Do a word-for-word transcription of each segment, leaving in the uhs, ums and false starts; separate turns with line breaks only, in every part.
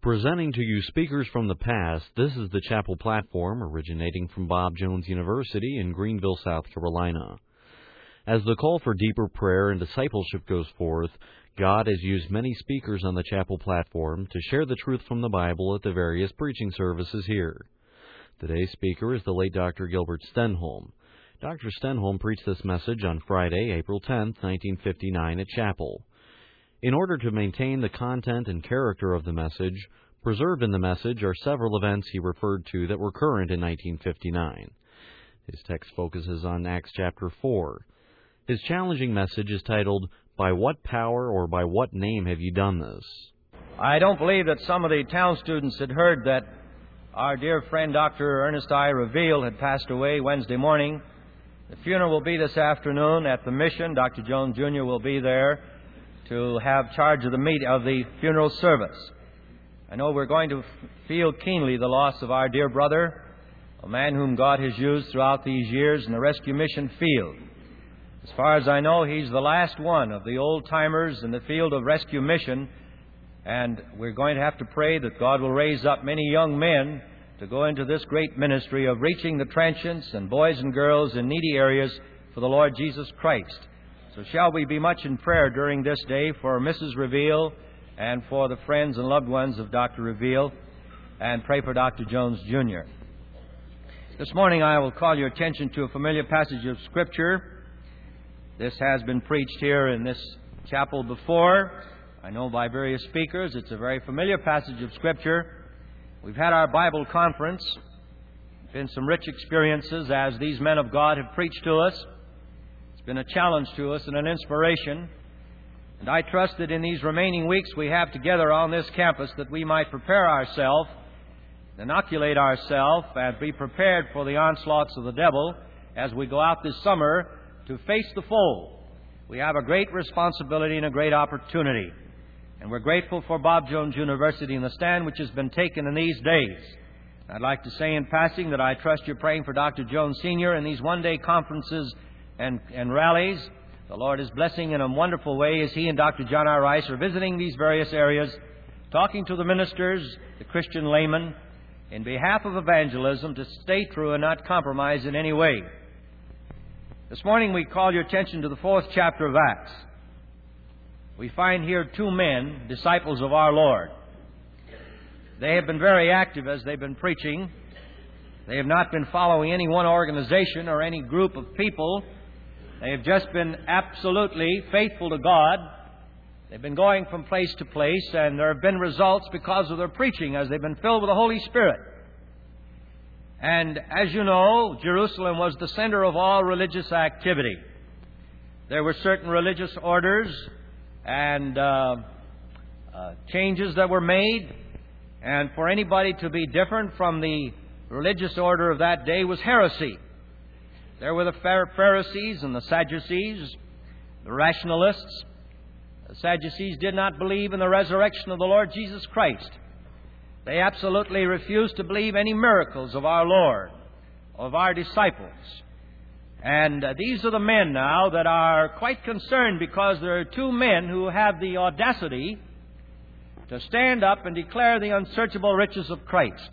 Presenting to you speakers from the past, this is the chapel platform originating from Bob Jones University in Greenville, South Carolina. As the call for deeper prayer and discipleship goes forth, God has used many speakers on the chapel platform to share the truth from the Bible at the various preaching services here. Today's speaker is the late Doctor Gilbert Stenholm. Doctor Stenholm preached this message on Friday, April tenth, nineteen fifty-nine at chapel. In order to maintain the content and character of the message, preserved in the message are several events he referred to that were current in nineteen fifty-nine. His text focuses on Acts chapter four. His challenging message is titled, "By what power or by what name have you done this?"
I don't believe that some of the town students had heard that our dear friend Doctor Ernest I. Reveal had passed away Wednesday morning. The funeral will be this afternoon at the Mission. Doctor Jones Junior will be there to have charge of the meet of the funeral service. I know we're going to f- feel keenly the loss of our dear brother, a man whom God has used throughout these years in the rescue mission field. As far as I know, he's the last one of the old-timers in the field of rescue mission, and we're going to have to pray that God will raise up many young men to go into this great ministry of reaching the transients and boys and girls in needy areas for the Lord Jesus Christ. So shall we be much in prayer during this day for Missus Reveal and for the friends and loved ones of Doctor Reveal, and pray for Doctor Jones Junior This morning I will call your attention to a familiar passage of Scripture. This has been preached here in this chapel before. I know by various speakers it's a very familiar passage of Scripture. We've had our Bible conference. Been some rich experiences as these men of God have preached to us. It's been a challenge to us and an inspiration. And I trust that in these remaining weeks we have together on this campus that we might prepare ourselves, inoculate ourselves, and be prepared for the onslaughts of the devil as we go out this summer to face the foe. We have a great responsibility and a great opportunity. And we're grateful for Bob Jones University and the stand which has been taken in these days. I'd like to say in passing that I trust you're praying for Doctor Jones Senior in these one-day conferences and, and rallies. The Lord is blessing in a wonderful way as he and Doctor John R. Rice are visiting these various areas, talking to the ministers, the Christian laymen, in behalf of evangelism to stay true and not compromise in any way. This morning we call your attention to the fourth chapter of Acts. We find here two men, disciples of our Lord. They have been very active as they've been preaching. They have not been following any one organization or any group of people. They have just been absolutely faithful to God. They've been going from place to place, and there have been results because of their preaching as they've been filled with the Holy Spirit. And as you know, Jerusalem was the center of all religious activity. There were certain religious orders and uh, uh, changes that were made, and for anybody to be different from the religious order of that day was heresy. There were the Pharisees and the Sadducees, the rationalists. The Sadducees did not believe in the resurrection of the Lord Jesus Christ. They absolutely refused to believe any miracles of our Lord, of our disciples. And uh, these are the men now that are quite concerned because there are two men who have the audacity to stand up and declare the unsearchable riches of Christ.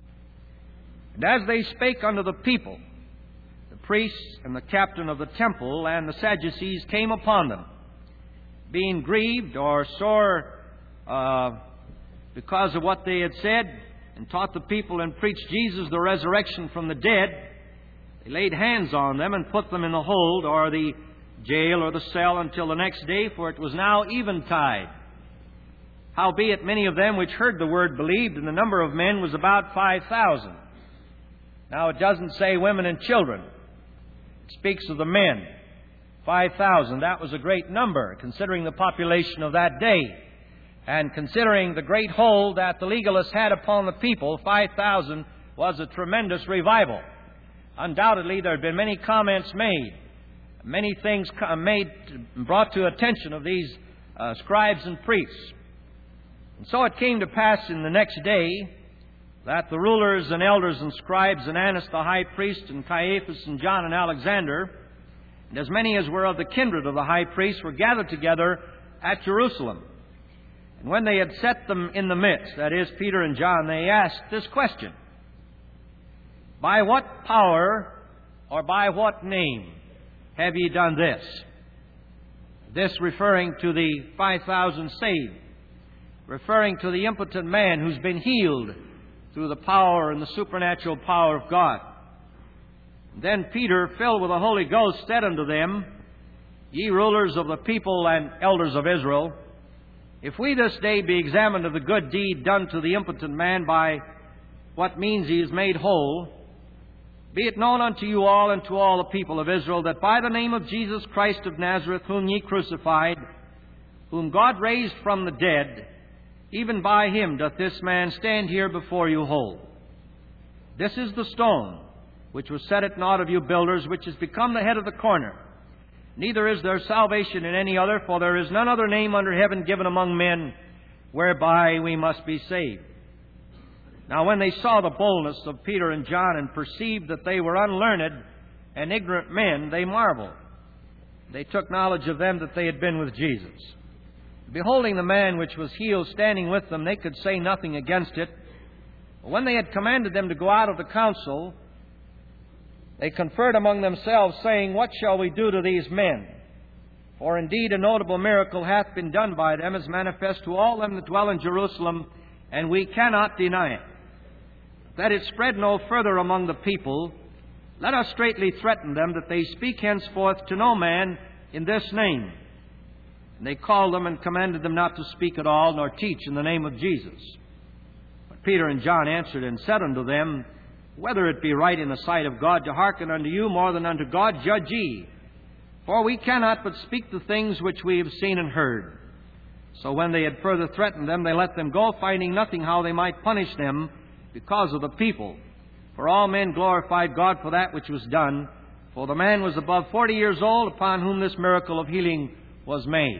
And as they spake unto the people, the priests and the captain of the temple and the Sadducees came upon them, being grieved or sore uh, because of what they had said, and taught the people and preached Jesus the resurrection from the dead. They laid hands on them and put them in the hold or the jail or the cell until the next day, for it was now eventide. Howbeit many of them which heard the word believed, and the number of men was about five thousand. Now it doesn't say women and children. It speaks of the men. Five thousand. That was a great number, considering the population of that day. And considering the great hold that the legalists had upon the people, five thousand was a tremendous revival. Undoubtedly, there had been many comments made, many things made, brought to attention of these uh, scribes and priests. And so it came to pass in the next day that the rulers and elders and scribes and Annas the high priest and Caiaphas and John and Alexander, and as many as were of the kindred of the high priest, were gathered together at Jerusalem. And when they had set them in the midst, that is, Peter and John, they asked this question: By what power or by what name have ye done this? This referring to the five thousand saved, referring to the impotent man who's been healed through the power and the supernatural power of God. Then Peter, filled with the Holy Ghost, said unto them, Ye rulers of the people and elders of Israel, if we this day be examined of the good deed done to the impotent man, by what means he is made whole, be it known unto you all and to all the people of Israel, that by the name of Jesus Christ of Nazareth, whom ye crucified, whom God raised from the dead, even by him doth this man stand here before you whole. This is the stone which was set at naught of you builders, which is become the head of the corner. Neither is there salvation in any other, for there is none other name under heaven given among men whereby we must be saved. Now when they saw the boldness of Peter and John, and perceived that they were unlearned and ignorant men, they marveled. They took knowledge of them that they had been with Jesus. Beholding the man which was healed standing with them, they could say nothing against it. But when they had commanded them to go out of the council, they conferred among themselves, saying, What shall we do to these men? For indeed a notable miracle hath been done by them, as manifest to all them that dwell in Jerusalem, and we cannot deny it. That it spread no further among the people, let us straitly threaten them that they speak henceforth to no man in this name. And they called them and commanded them not to speak at all, nor teach in the name of Jesus. But Peter and John answered and said unto them, Whether it be right in the sight of God to hearken unto you more than unto God, judge ye. For we cannot but speak the things which we have seen and heard. So when they had further threatened them, they let them go, finding nothing how they might punish them because of the people. For all men glorified God for that which was done. For the man was above forty years old, upon whom this miracle of healing was made.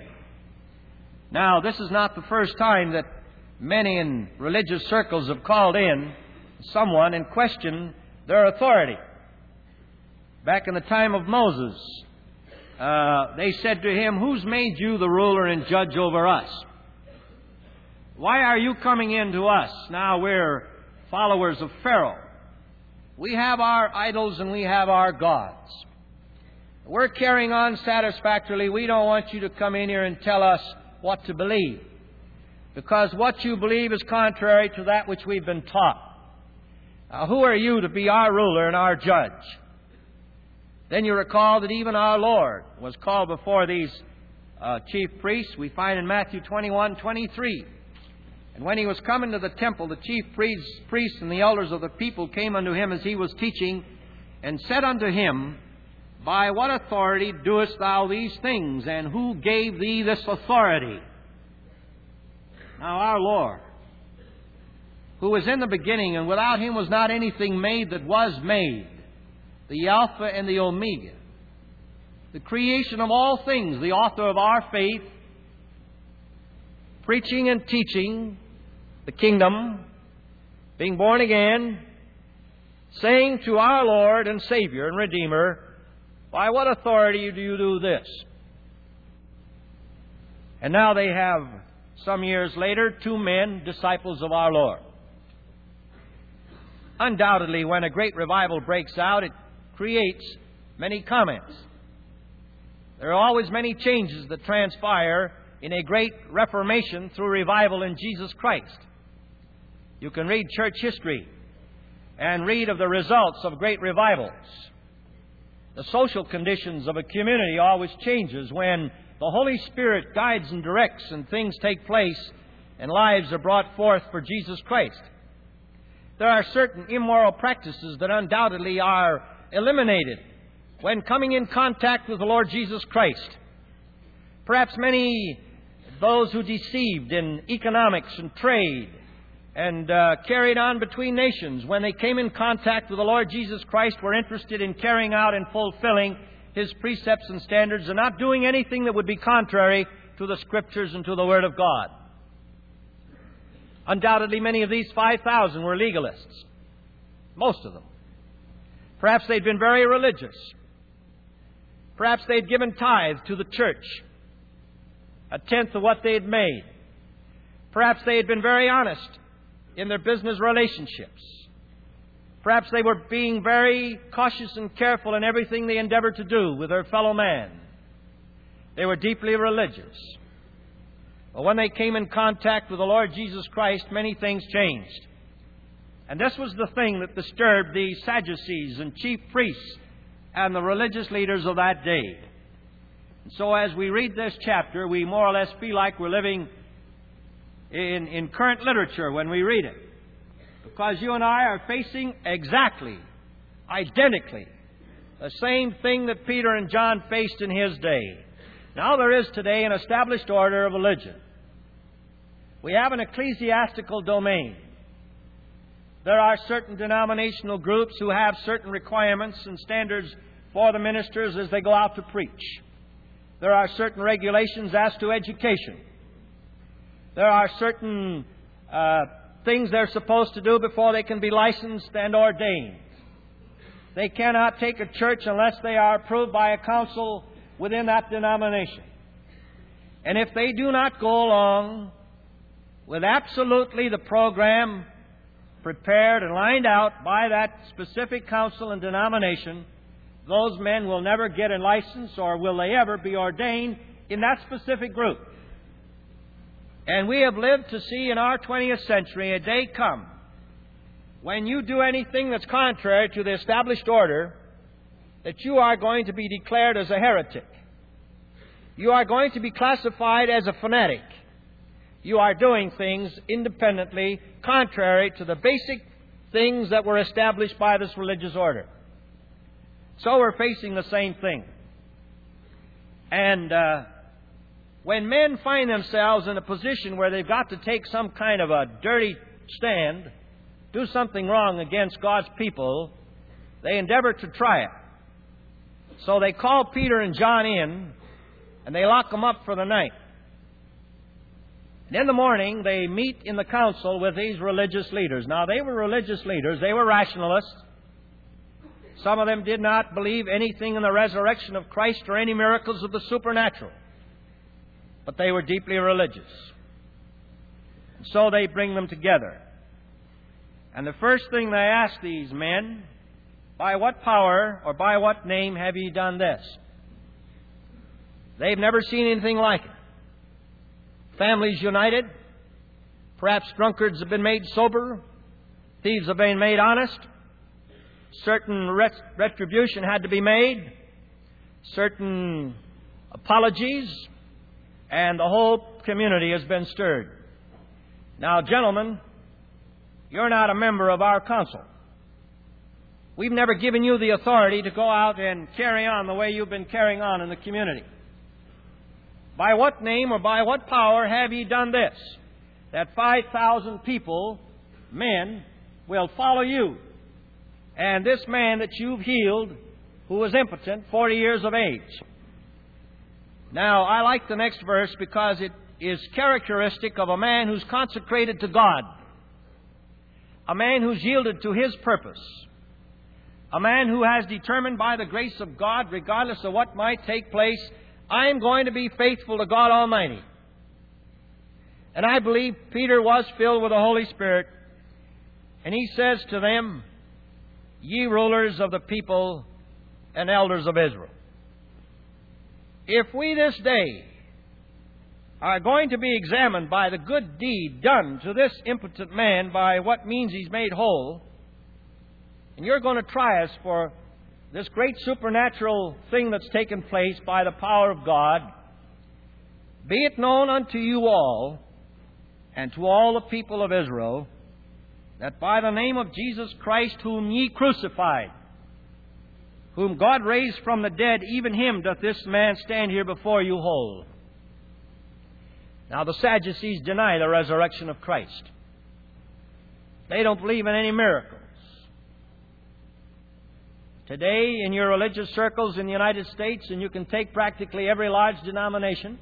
Now, this is not the first time that many in religious circles have called in someone and questioned their authority. Back in the time of Moses, uh, they said to him, Who's made you the ruler and judge over us? Why are you coming in to us? Now we're followers of Pharaoh. We have our idols and we have our gods. We're carrying on satisfactorily. We don't want you to come in here and tell us what to believe, because what you believe is contrary to that which we've been taught. Now, who are you to be our ruler and our judge? Then you recall that even our Lord was called before these uh, chief priests. We find in Matthew twenty-one twenty-three. And when he was come into the temple, the chief priests, priests and the elders of the people came unto him as he was teaching, and said unto him, By what authority doest thou these things, and who gave thee this authority? Now our Lord, who was in the beginning, and without him was not anything made that was made, the Alpha and the Omega, the creation of all things, the author of our faith, preaching and teaching the kingdom, being born again, saying to our Lord and Savior and Redeemer, By what authority do you do this? And now they have, some years later, two men, disciples of our Lord. Undoubtedly, when a great revival breaks out, it creates many comments. There are always many changes that transpire in a great reformation through revival in Jesus Christ. You can read church history and read of the results of great revivals. The social conditions of a community always changes when the Holy Spirit guides and directs and things take place and lives are brought forth for Jesus Christ. There are certain immoral practices that undoubtedly are eliminated when coming in contact with the Lord Jesus Christ. Perhaps many those who deceived in economics and trade and uh, carried on between nations, when they came in contact with the Lord Jesus Christ, were interested in carrying out and fulfilling His precepts and standards and not doing anything that would be contrary to the Scriptures and to the Word of God. Undoubtedly, many of these five thousand were legalists. Most of them. Perhaps they'd been very religious. Perhaps they'd given tithe to the church, a tenth of what they'd made. Perhaps they had been very honest in their business relationships. Perhaps they were being very cautious and careful in everything they endeavored to do with their fellow man. They were deeply religious. But when they came in contact with the Lord Jesus Christ, many things changed. And this was the thing that disturbed the Sadducees and chief priests and the religious leaders of that day. And so as we read this chapter, we more or less feel like we're living in, in current literature when we read it. Because you and I are facing exactly, identically, the same thing that Peter and John faced in his day. Now there is today an established order of religion. We have an ecclesiastical domain. There are certain denominational groups who have certain requirements and standards for the ministers as they go out to preach. There are certain regulations as to education. There are certain uh, things they're supposed to do before they can be licensed and ordained. They cannot take a church unless they are approved by a council within that denomination. And if they do not go along with absolutely the program prepared and lined out by that specific council and denomination, those men will never get a license, or will they ever be ordained in that specific group. And we have lived to see in our twentieth century a day come when you do anything that's contrary to the established order, that you are going to be declared as a heretic. You are going to be classified as a fanatic. You are doing things independently, contrary to the basic things that were established by this religious order. So we're facing the same thing. And uh, when men find themselves in a position where they've got to take some kind of a dirty stand, do something wrong against God's people, they endeavor to try it. So they call Peter and John in, and they lock them up for the night. And in the morning, they meet in the council with these religious leaders. Now, they were religious leaders. They were rationalists. Some of them did not believe anything in the resurrection of Christ or any miracles of the supernatural. But they were deeply religious. And so they bring them together. And the first thing they ask these men, by what power or by what name have ye done this? They've never seen anything like it. Families united. Perhaps drunkards have been made sober. Thieves have been made honest. Certain ret- retribution had to be made. Certain apologies. And the whole community has been stirred. Now, gentlemen, you're not a member of our council. We've never given you the authority to go out and carry on the way you've been carrying on in the community. By what name or by what power have ye done this? That five thousand people, men, will follow you. And this man that you've healed, who was impotent, forty years of age. Now, I like the next verse because it is characteristic of a man who's consecrated to God. A man who's yielded to His purpose. A man who has determined by the grace of God, regardless of what might take place, I am going to be faithful to God Almighty. And I believe Peter was filled with the Holy Spirit. And he says to them, ye rulers of the people and elders of Israel, if we this day are going to be examined by the good deed done to this impotent man, by what means he's made whole, and you're going to try us for this great supernatural thing that's taken place by the power of God, be it known unto you all and to all the people of Israel that by the name of Jesus Christ, whom ye crucified, whom God raised from the dead, even Him doth this man stand here before you whole. Now, the Sadducees deny the resurrection of Christ. They don't believe in any miracles. Today, in your religious circles in the United States, and you can take practically every large denomination,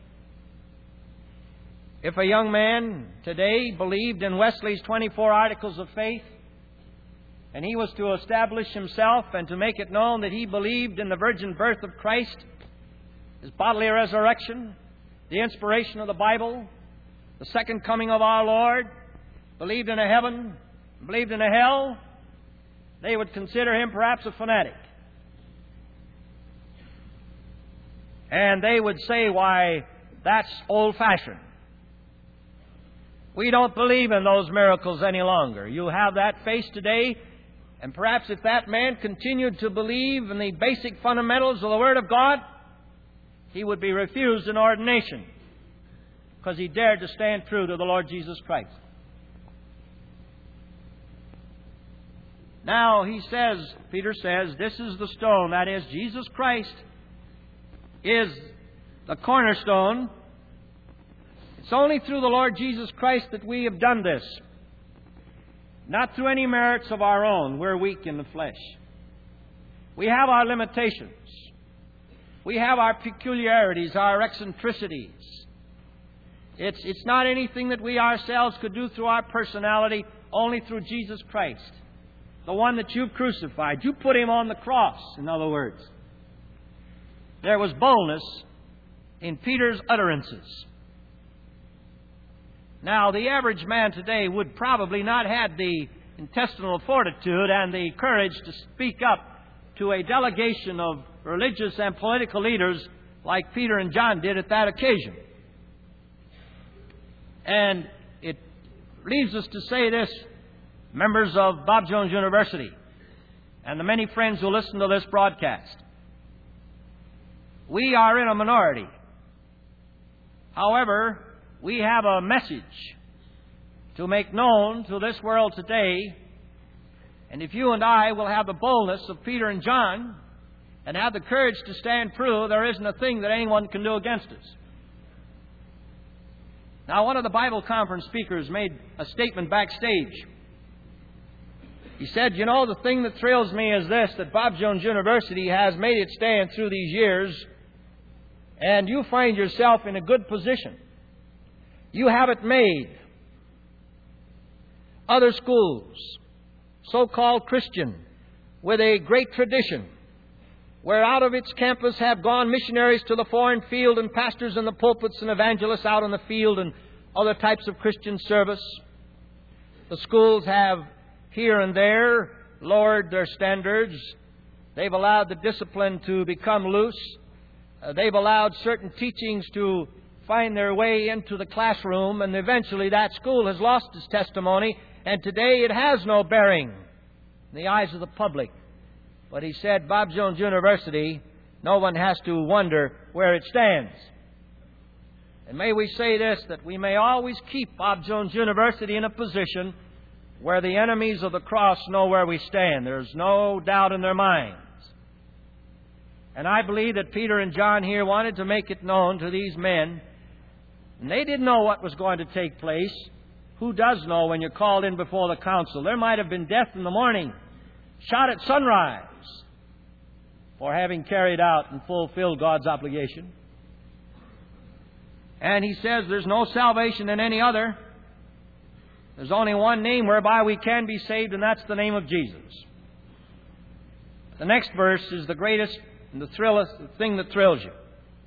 if a young man today believed in Wesley's twenty-four Articles of Faith, and he was to establish himself and to make it known that he believed in the virgin birth of Christ, His bodily resurrection, the inspiration of the Bible, the second coming of our Lord, believed in a heaven, believed in a hell, they would consider him perhaps a fanatic. And they would say, why, that's old-fashioned. We don't believe in those miracles any longer. You have that face today, and perhaps if that man continued to believe in the basic fundamentals of the Word of God, he would be refused an ordination because he dared to stand true to the Lord Jesus Christ. Now, he says, Peter says, this is the stone, that is, Jesus Christ is the cornerstone. It's only through the Lord Jesus Christ that we have done this. Not through any merits of our own. We're weak in the flesh. We have our limitations. We have our peculiarities, our eccentricities. It's, it's not anything that we ourselves could do through our personality, only through Jesus Christ, the one that you've crucified. You put him on the cross, in other words. There was boldness in Peter's utterances. Now, the average man today would probably not have the intestinal fortitude and the courage to speak up to a delegation of religious and political leaders like Peter and John did at that occasion. And it leaves us to say this, members of Bob Jones University and the many friends who listen to this broadcast. We are in a minority. However, we have a message to make known to this world today. And if you and I will have the boldness of Peter and John and have the courage to stand true, there isn't a thing that anyone can do against us. Now, one of the Bible conference speakers made a statement backstage. He said, you know, the thing that thrills me is this, that Bob Jones University has made it stand through these years, and you find yourself in a good position. You have it made. Other schools, so-called Christian, with a great tradition, where out of its campus have gone missionaries to the foreign field and pastors in the pulpits and evangelists out in the field and other types of Christian service. The schools have here and there lowered their standards. They've allowed the discipline to become loose. Uh, they've allowed certain teachings to find their way into the classroom, and eventually that school has lost its testimony, and today it has no bearing in the eyes of the public. But he said, Bob Jones University, no one has to wonder where it stands. And may we say this, that we may always keep Bob Jones University in a position where the enemies of the cross know where we stand. There's no doubt in their minds. And I believe that Peter and John here wanted to make it known to these men. And they didn't know what was going to take place. Who does know when you're called in before the council? There might have been death in the morning, shot at sunrise, for having carried out and fulfilled God's obligation. And he says there's no salvation in any other. There's only one name whereby we can be saved, and that's the name of Jesus. The next verse is the greatest and the thrillest the thing that thrills you.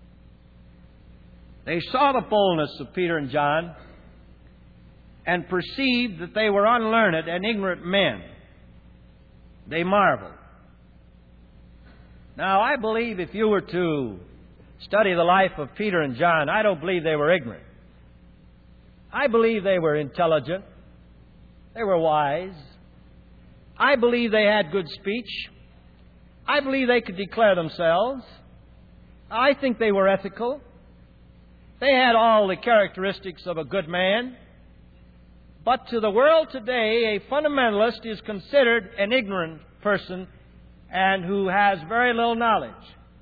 They saw the boldness of Peter and John and perceived that they were unlearned and ignorant men. They marveled. Now, I believe if you were to study the life of Peter and John, I don't believe they were ignorant. I believe they were intelligent. They were wise. I believe they had good speech. I believe they could declare themselves. I think they were ethical. They had all the characteristics of a good man. But to the world today, a fundamentalist is considered an ignorant person and who has very little knowledge.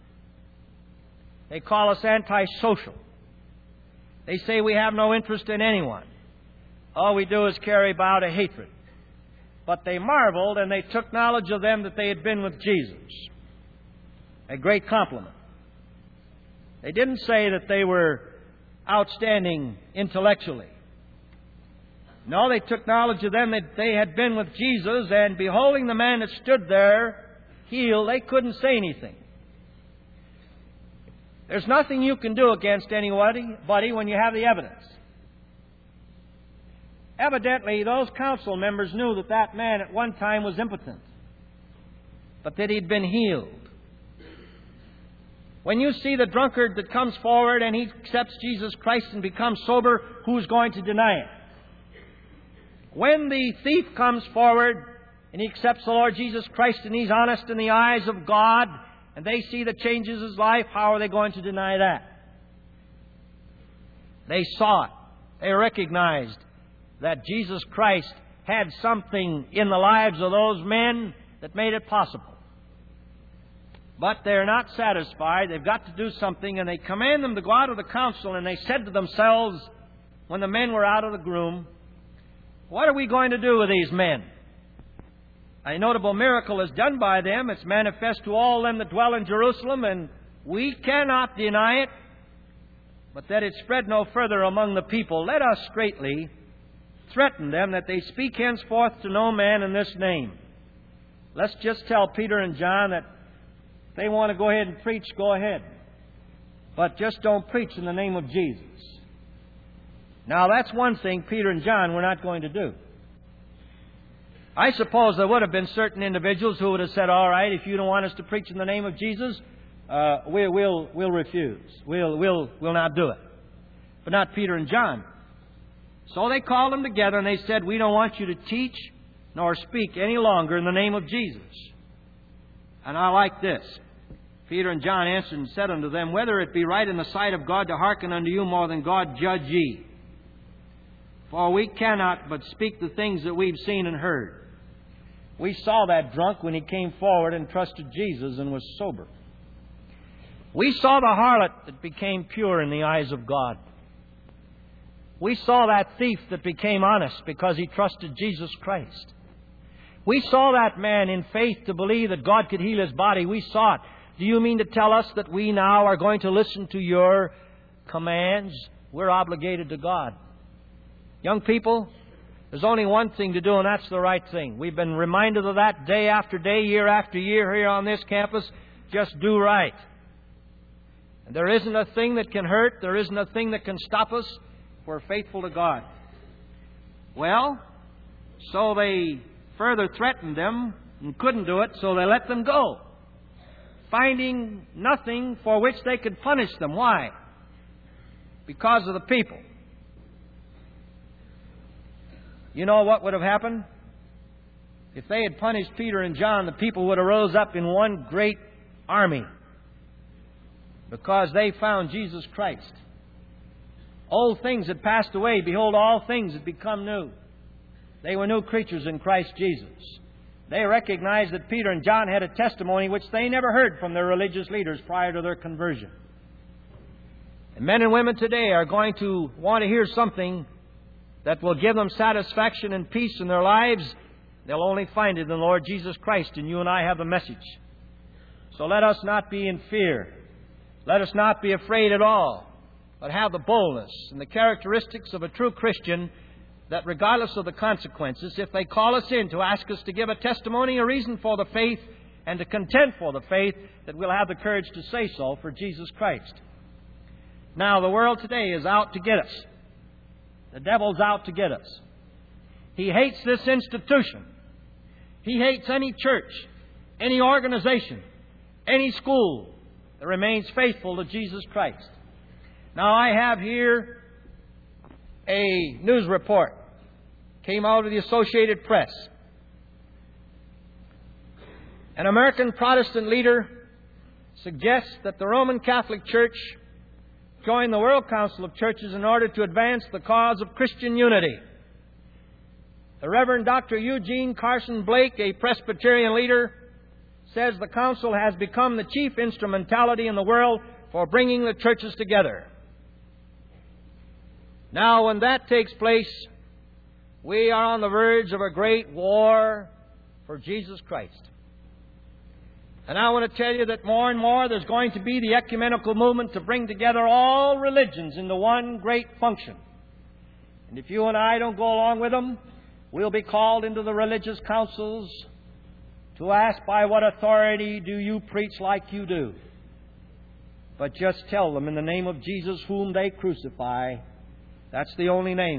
They call us antisocial. They say we have no interest in anyone. All we do is carry about a hatred. But they marveled and they took knowledge of them that they had been with Jesus. A great compliment. They didn't say that they were outstanding intellectually. No, they took knowledge of them that they had been with Jesus, and beholding the man that stood there healed, they couldn't say anything. There's nothing you can do against anybody when you have the evidence. Evidently, those council members knew that that man at one time was impotent, but that he'd been healed. When you see the drunkard that comes forward and he accepts Jesus Christ and becomes sober, who's going to deny it? When the thief comes forward and he accepts the Lord Jesus Christ and he's honest in the eyes of God and they see the changes in his life, how are they going to deny that? They saw it. They recognized that Jesus Christ had something in the lives of those men that made it possible. But they're not satisfied. They've got to do something, and they command them to go out of the council, and they said to themselves, when the men were out of the room, what are we going to do with these men? A notable miracle is done by them. It's manifest to all them that dwell in Jerusalem, and we cannot deny it, but that it spread no further among the people. Let us straightly threaten them that they speak henceforth to no man in this name. Let's just tell Peter and John that if they want to go ahead and preach, go ahead. But just don't preach in the name of Jesus. Now, that's one thing Peter and John were not going to do. I suppose there would have been certain individuals who would have said, all right, if you don't want us to preach in the name of Jesus, uh, we, we'll, we'll refuse. We'll, we'll, we'll not do it. But not Peter and John. So they called them together and they said, we don't want you to teach nor speak any longer in the name of Jesus. And I like this. Peter and John answered and said unto them, whether it be right in the sight of God to hearken unto you more than God, judge ye. For we cannot but speak the things that we've seen and heard. We saw that drunk when he came forward and trusted Jesus and was sober. We saw the harlot that became pure in the eyes of God. We saw that thief that became honest because he trusted Jesus Christ. We saw that man in faith to believe that God could heal his body. We saw it. Do you mean to tell us that we now are going to listen to your commands? We're obligated to God. Young people, there's only one thing to do, and that's the right thing. We've been reminded of that day after day, year after year here on this campus. Just do right. And there isn't a thing that can hurt. There isn't a thing that can stop us if we're faithful to God. Well, so they further threatened them and couldn't do it, so they let them go, finding nothing for which they could punish them. Why? Because of the people. You know what would have happened? If they had punished Peter and John, the people would have rose up in one great army because they found Jesus Christ. Old things had passed away. Behold, all things had become new. They were new creatures in Christ Jesus. They recognized that Peter and John had a testimony which they never heard from their religious leaders prior to their conversion. And men and women today are going to want to hear something that will give them satisfaction and peace in their lives. They'll only find it in the Lord Jesus Christ, and you and I have the message. So let us not be in fear. Let us not be afraid at all, but have the boldness and the characteristics of a true Christian that regardless of the consequences, if they call us in to ask us to give a testimony, a reason for the faith, and to contend for the faith, that we'll have the courage to say so for Jesus Christ. Now, the world today is out to get us. The devil's out to get us. He hates this institution. He hates any church, any organization, any school that remains faithful to Jesus Christ. Now, I have here a news report. Came out of the Associated Press. An American Protestant leader suggests that the Roman Catholic Church join the World Council of Churches in order to advance the cause of Christian unity. The Reverend Doctor Eugene Carson Blake, a Presbyterian leader, says the Council has become the chief instrumentality in the world for bringing the churches together. Now, when that takes place, we are on the verge of a great war for Jesus Christ. And I want to tell you that more and more there's going to be the ecumenical movement to bring together all religions into one great function. And if you and I don't go along with them, we'll be called into the religious councils to ask, by what authority do you preach like you do? But just tell them, in the name of Jesus whom they crucify, that's the only name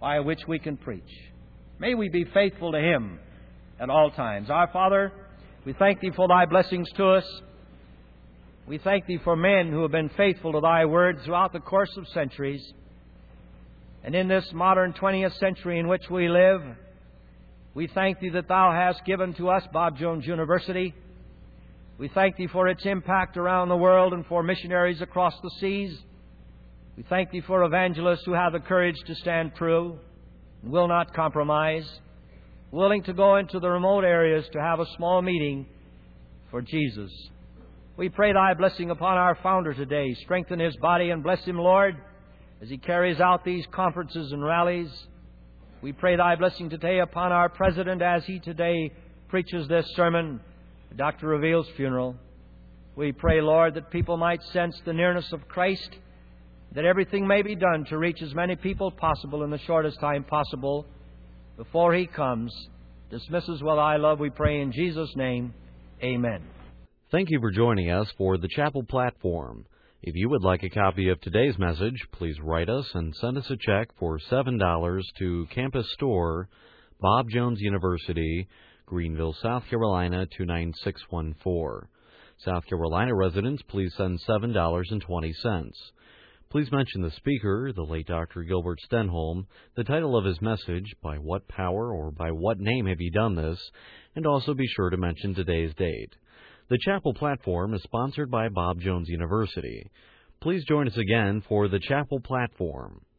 by which we can preach. May we be faithful to Him at all times. Our Father, we thank Thee for Thy blessings to us. We thank Thee for men who have been faithful to Thy Word throughout the course of centuries. And in this modern twentieth century in which we live, we thank Thee that Thou hast given to us Bob Jones University. We thank Thee for its impact around the world and for missionaries across the seas. We thank Thee for evangelists who have the courage to stand true and will not compromise, willing to go into the remote areas to have a small meeting for Jesus. We pray Thy blessing upon our founder today. Strengthen his body and bless him, Lord, as he carries out these conferences and rallies. We pray Thy blessing today upon our president as he today preaches this sermon, Doctor Reveal's funeral. We pray, Lord, that people might sense the nearness of Christ, that everything may be done to reach as many people possible in the shortest time possible before He comes. Dismiss us with Thy love, we pray in Jesus' name. Amen.
Thank you for joining us for the Chapel Platform. If you would like a copy of today's message, please write us and send us a check for seven dollars to Campus Store, Bob Jones University, Greenville, South Carolina, two nine six one four. South Carolina residents, please send seven dollars and twenty cents. Please mention the speaker, the late Doctor Gilbert Stenholm, the title of his message, by what power or by what name have you done this, and also be sure to mention today's date. The Chapel Platform is sponsored by Bob Jones University. Please join us again for the Chapel Platform.